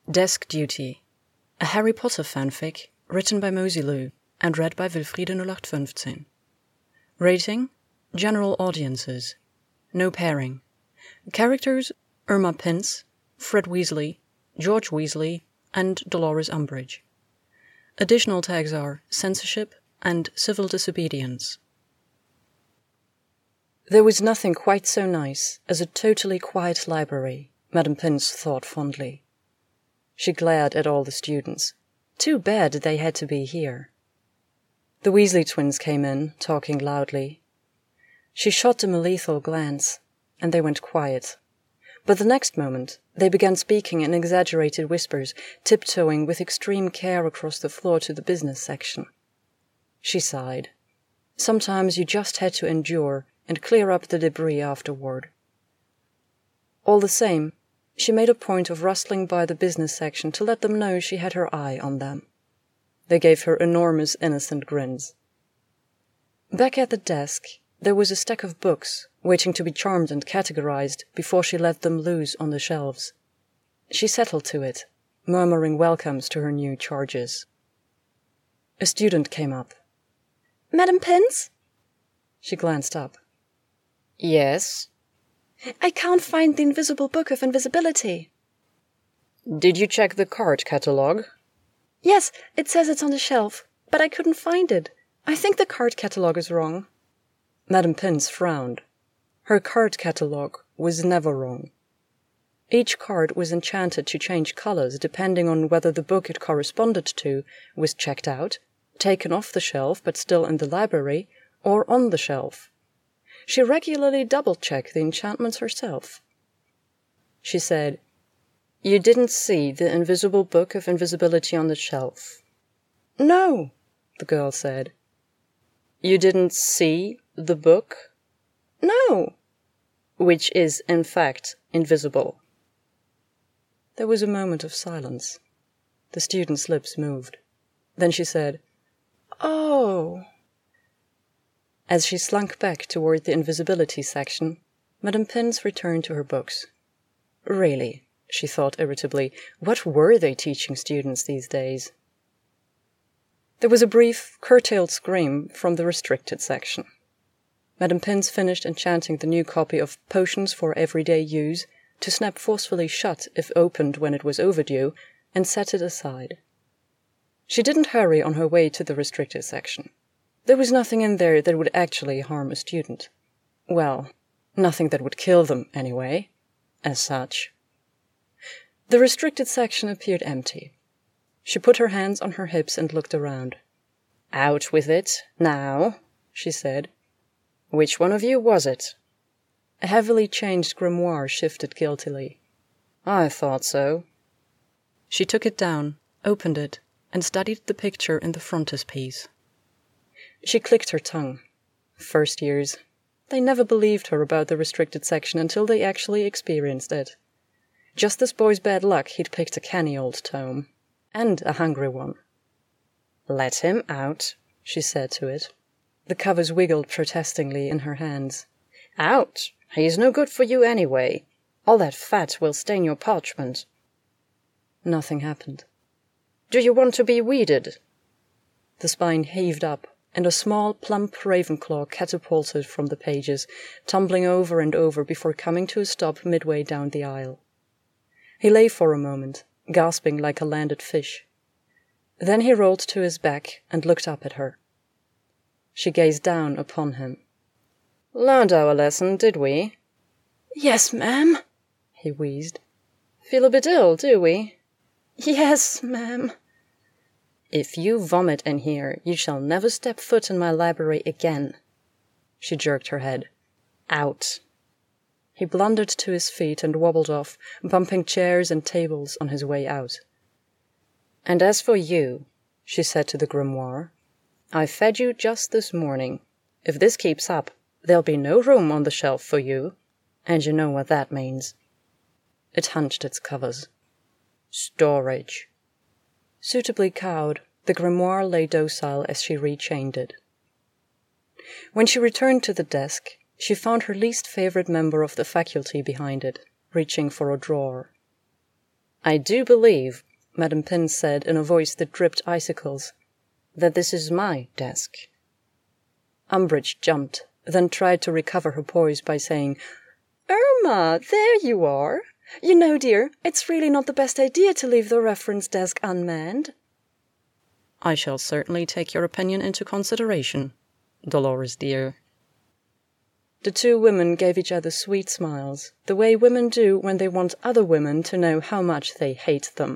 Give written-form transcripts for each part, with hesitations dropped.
Desk Duty, a Harry Potter fanfic written by Mosey Lou and read by Wilfriede 0815. Rating: General Audiences. No pairing. Characters: Irma Pince, Fred Weasley, George Weasley, and Dolores Umbridge. Additional tags are censorship and civil disobedience. There was nothing quite so nice as a totally quiet library, Madame Pince thought fondly. She glared at all the students. Too bad they had to be here. The Weasley twins came in, talking loudly. She shot them a lethal glance, and they went quiet. But the next moment, they began speaking in exaggerated whispers, tiptoeing with extreme care across the floor to the business section. She sighed. Sometimes you just had to endure and clear up the debris afterward. All the same, she made a point of rustling by the business section to let them know she had her eye on them. They gave her enormous innocent grins. Back at the desk, there was a stack of books, waiting to be charmed and categorized before she let them loose on the shelves. She settled to it, murmuring welcomes to her new charges. A student came up. Madame Pince? She glanced up. Yes? I can't find the Invisible Book of Invisibility. Did you check the card catalog? Yes, it says it's on the shelf, but I couldn't find it. I think the card catalog is wrong. Madame Pince frowned. Her card catalog was never wrong. Each card was enchanted to change colors depending on whether the book it corresponded to was checked out, taken off the shelf but still in the library, or on the shelf. She regularly double-checked the enchantments herself. She said, "You didn't see the Invisible Book of Invisibility on the shelf?" No, the girl said. You didn't see the book? No. Which is, in fact, invisible. There was a moment of silence. The student's lips moved. Then she said, Oh. As she slunk back toward the invisibility section, Madame Pince returned to her books. Really, she thought irritably, what were they teaching students these days? There was a brief, curtailed scream from the restricted section. Madame Pince finished enchanting the new copy of Potions for Everyday Use to snap forcefully shut if opened when it was overdue, and set it aside. She didn't hurry on her way to the restricted section. There was nothing in there that would actually harm a student. Well, nothing that would kill them, anyway, as such. The restricted section appeared empty. She put her hands on her hips and looked around. Out with it, now, she said. Which one of you was it? A heavily changed grimoire shifted guiltily. I thought so. She took it down, opened it, and studied the picture in the frontispiece. She clicked her tongue. First years. They never believed her about the restricted section until they actually experienced it. Just this boy's bad luck, he'd picked a canny old tome. And a hungry one. Let him out, she said to it. The covers wiggled protestingly in her hands. Out! He's no good for you anyway. All that fat will stain your parchment. Nothing happened. Do you want to be weeded? The spine heaved up, and a small, plump Ravenclaw catapulted from the pages, tumbling over and over before coming to a stop midway down the aisle. He lay for a moment, gasping like a landed fish. Then he rolled to his back and looked up at her. She gazed down upon him. Learned our lesson, did we? Yes, ma'am, he wheezed. Feel a bit ill, do we? Yes, ma'am. If you vomit in here, you shall never step foot in my library again. She jerked her head. Out. He blundered to his feet and wobbled off, bumping chairs and tables on his way out. And as for you, she said to the grimoire, I fed you just this morning. If this keeps up, there'll be no room on the shelf for you, and you know what that means. It hunched its covers. Storage. Suitably cowed, the grimoire lay docile as she rechained it. When she returned to the desk, she found her least favorite member of the faculty behind it, reaching for a drawer. I do believe, Madame Pin said in a voice that dripped icicles, that this is my desk. Umbridge jumped, then tried to recover her poise by saying, Irma, there you are. You know, dear, it's really not the best idea to leave the reference desk unmanned. I shall certainly take your opinion into consideration, Dolores dear. The two women gave each other sweet smiles, the way women do when they want other women to know how much they hate them.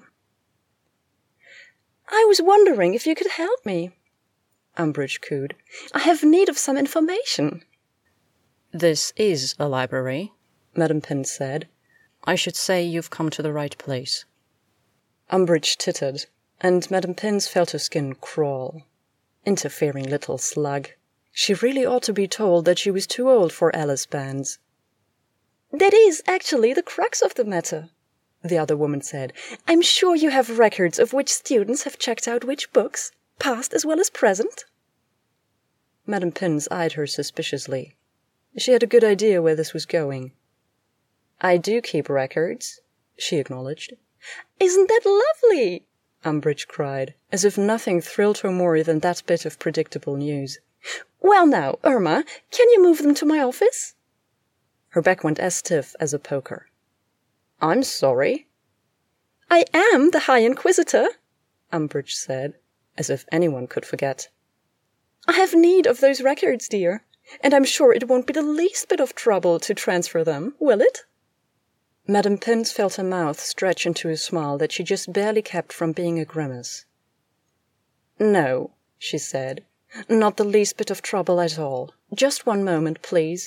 I was wondering if you could help me, Umbridge cooed. I have need of some information. This is a library, Madame Pin said. I should say you've come to the right place. Umbridge tittered, and Madame Pin's felt her skin crawl. Interfering little slug. She really ought to be told that she was too old for Alice bands. That is actually the crux of the matter, the other woman said. I'm sure you have records of which students have checked out which books, past as well as present. Madame Pins eyed her suspiciously. She had a good idea where this was going. I do keep records, she acknowledged. Isn't that lovely? Umbridge cried, as if nothing thrilled her more than that bit of predictable news. Well now, Irma, can you move them to my office? Her back went as stiff as a poker. I'm sorry. I am the High Inquisitor, Umbridge said, as if anyone could forget. I have need of those records, dear, and I'm sure it won't be the least bit of trouble to transfer them, will it? Madame Pins felt her mouth stretch into a smile that she just barely kept from being a grimace. No, she said. Not the least bit of trouble at all. Just one moment, please.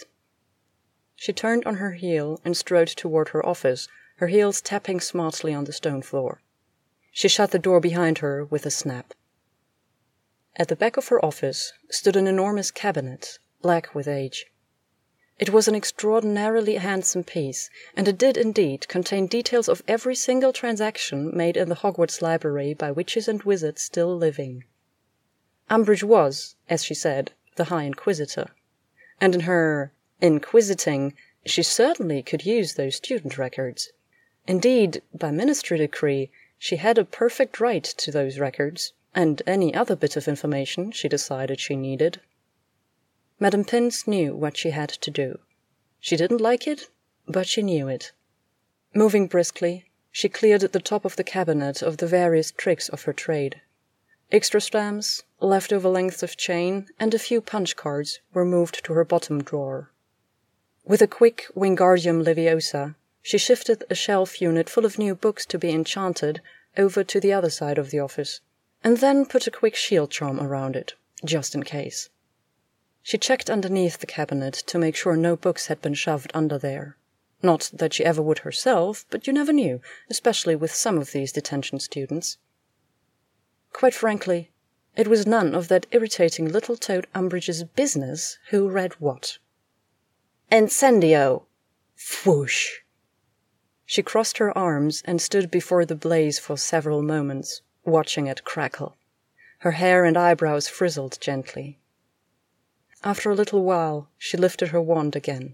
She turned on her heel and strode toward her office, her heels tapping smartly on the stone floor. She shut the door behind her with a snap. At the back of her office stood an enormous cabinet, black with age. It was an extraordinarily handsome piece, and it did indeed contain details of every single transaction made in the Hogwarts library by witches and wizards still living. Umbridge was, as she said, the High Inquisitor, and in her inquisiting she certainly could use those student records. Indeed, by ministry decree, she had a perfect right to those records, and any other bit of information she decided she needed. Madame Pins knew what she had to do. She didn't like it, but she knew it. Moving briskly, she cleared the top of the cabinet of the various tricks of her trade. Extra stamps, leftover lengths of chain, and a few punch cards were moved to her bottom drawer. With a quick Wingardium Leviosa, she shifted a shelf unit full of new books to be enchanted over to the other side of the office, and then put a quick shield charm around it, just in case. She checked underneath the cabinet to make sure no books had been shoved under there. Not that she ever would herself, but you never knew, especially with some of these detention students. Quite frankly, it was none of that irritating little toad Umbridge's business who read what. Incendio! Whoosh! She crossed her arms and stood before the blaze for several moments, watching it crackle. Her hair and eyebrows frizzled gently. After a little while, she lifted her wand again.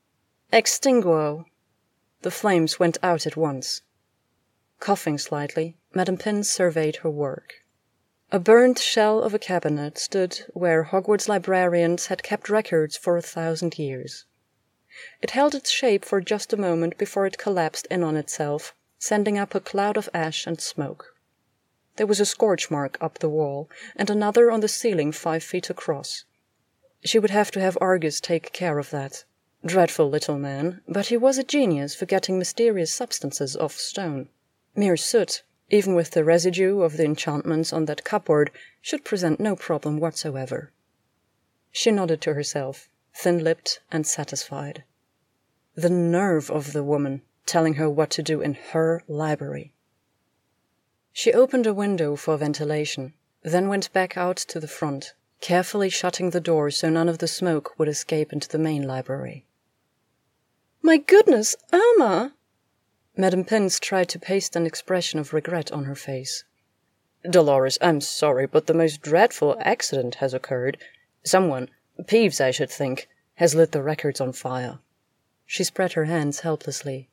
Extinguo! The flames went out at once. Coughing slightly, Madame Pin surveyed her work. A burned shell of a cabinet stood where Hogwarts librarians had kept records for 1,000 years. It held its shape for just a moment before it collapsed in on itself, sending up a cloud of ash and smoke. There was a scorch mark up the wall, and another on the ceiling 5 feet across. She would have to have Argus take care of that. Dreadful little man, but he was a genius for getting mysterious substances off stone. Mere soot, even with the residue of the enchantments on that cupboard, should present no problem whatsoever. She nodded to herself, thin-lipped and satisfied. The nerve of the woman, telling her what to do in her library. She opened a window for ventilation, then went back out to the front, carefully shutting the door so none of the smoke would escape into the main library. My goodness, Irma! Madame Pins tried to paste an expression of regret on her face. Dolores, I'm sorry, but the most dreadful accident has occurred. Someone, Peeves I should think, has lit the records on fire. She spread her hands helplessly.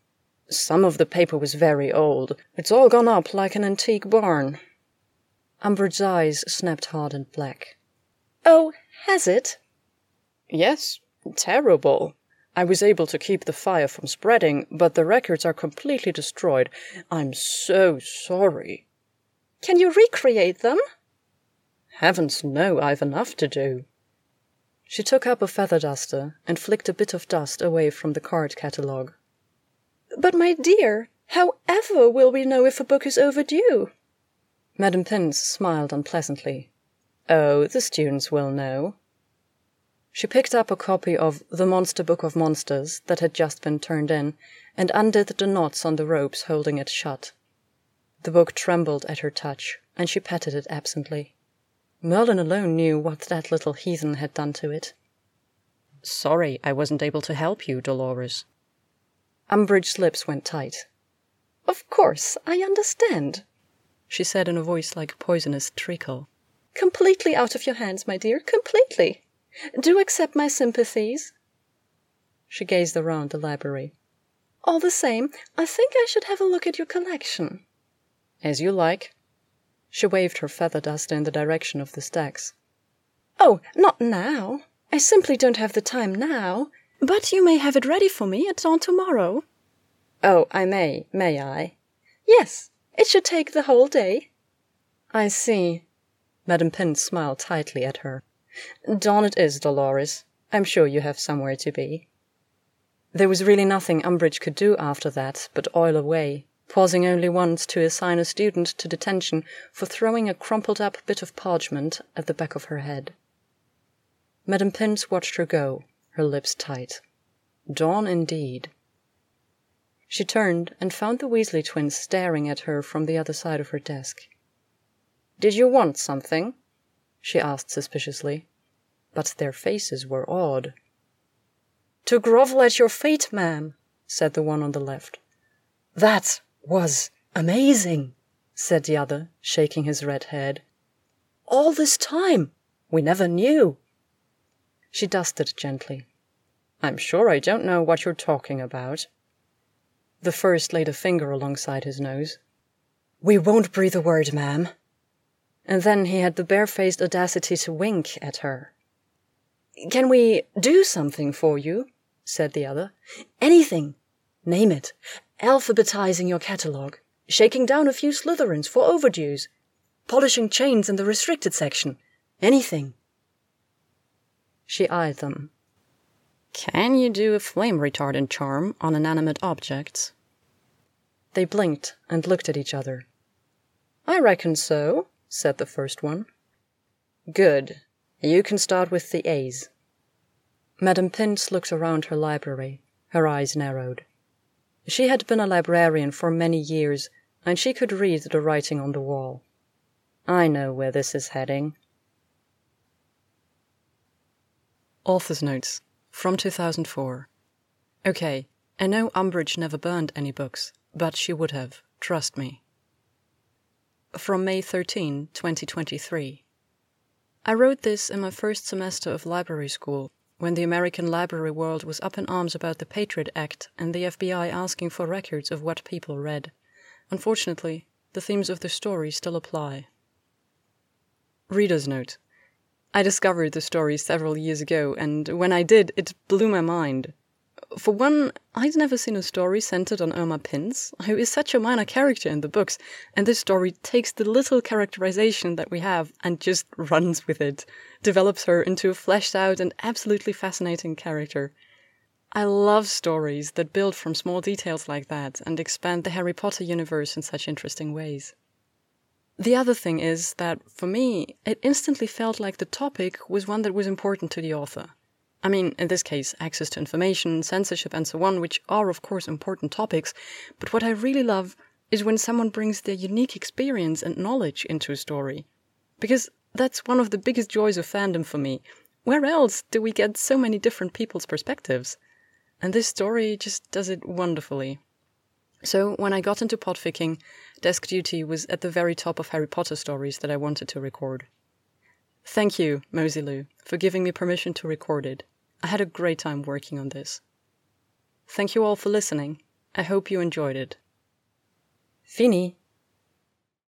Some of the paper was very old. It's all gone up like an antique barn." Umbridge's eyes snapped hard and black. "Oh, has it?" "Yes, terrible. I was able to keep the fire from spreading, but the records are completely destroyed. I'm so sorry." "Can you recreate them?" "Heavens no, I've enough to do." She took up a feather duster and flicked a bit of dust away from the card catalogue. "But my dear, how ever will we know if a book is overdue?" Madame Pince smiled unpleasantly. "Oh, the students will know." She picked up a copy of The Monster Book of Monsters that had just been turned in, and undid the knots on the ropes holding it shut. The book trembled at her touch, and she patted it absently. Merlin alone knew what that little heathen had done to it. "Sorry I wasn't able to help you, Dolores." Umbridge's lips went tight. "Of course, I understand," she said in a voice like poisonous treacle. "Completely out of your hands, my dear, completely. Do accept my sympathies." She gazed around the library. "All the same, I think I should have a look at your collection." "As you like." She waved her feather duster in the direction of the stacks. "Oh, not now. I simply don't have the time now. But you may have it ready for me at dawn tomorrow." "Oh, I may I?" "Yes, it should take the whole day." "I see." Madame Pince smiled tightly at her. "Dawn it is, Dolores. I'm sure you have somewhere to be." There was really nothing Umbridge could do after that but oil away, pausing only once to assign a student to detention for throwing a crumpled-up bit of parchment at the back of her head. Madame Pince watched her go, her lips tight. Dawn indeed. She turned and found the Weasley twins staring at her from the other side of her desk. "Did you want something?" she asked suspiciously. But their faces were odd. "To grovel at your feet, ma'am," said the one on the left. "That was amazing," said the other, shaking his red head. "All this time! We never knew." She dusted gently. "I'm sure I don't know what you're talking about." The first laid a finger alongside his nose. "We won't breathe a word, ma'am." And then he had the barefaced audacity to wink at her. "Can we do something for you?" said the other. "Anything. Name it. Alphabetizing your catalogue. Shaking down a few Slytherins for overdues. Polishing chains in the restricted section. Anything." She eyed them. "Can you do a flame retardant charm on inanimate objects?" They blinked and looked at each other. "I reckon so," said the first one. "Good. You can start with the A's." Madame Pince looked around her library. Her eyes narrowed. She had been a librarian for many years, and she could read the writing on the wall. "I know where this is heading." Author's Notes from 2004. Okay, I know Umbridge never burned any books, but she would have, trust me. From May 13, 2023. I wrote this in my first semester of library school, when the American library world was up in arms about the Patriot Act and the FBI asking for records of what people read. Unfortunately, the themes of the story still apply. Reader's Note. I discovered the story several years ago, and when I did, it blew my mind. For one, I'd never seen a story centered on Irma Pince, who is such a minor character in the books, and this story takes the little characterization that we have and just runs with it, develops her into a fleshed out and absolutely fascinating character. I love stories that build from small details like that and expand the Harry Potter universe in such interesting ways. The other thing is that, for me, it instantly felt like the topic was one that was important to the author. I mean, in this case, access to information, censorship, and so on, which are, of course, important topics, but what I really love is when someone brings their unique experience and knowledge into a story. Because that's one of the biggest joys of fandom for me. Where else do we get so many different people's perspectives? And this story just does it wonderfully. So, when I got into podficking, Desk Duty was at the very top of Harry Potter stories that I wanted to record. Thank you, Mosey Lou, for giving me permission to record it. I had a great time working on this. Thank you all for listening, I hope you enjoyed it. Fini!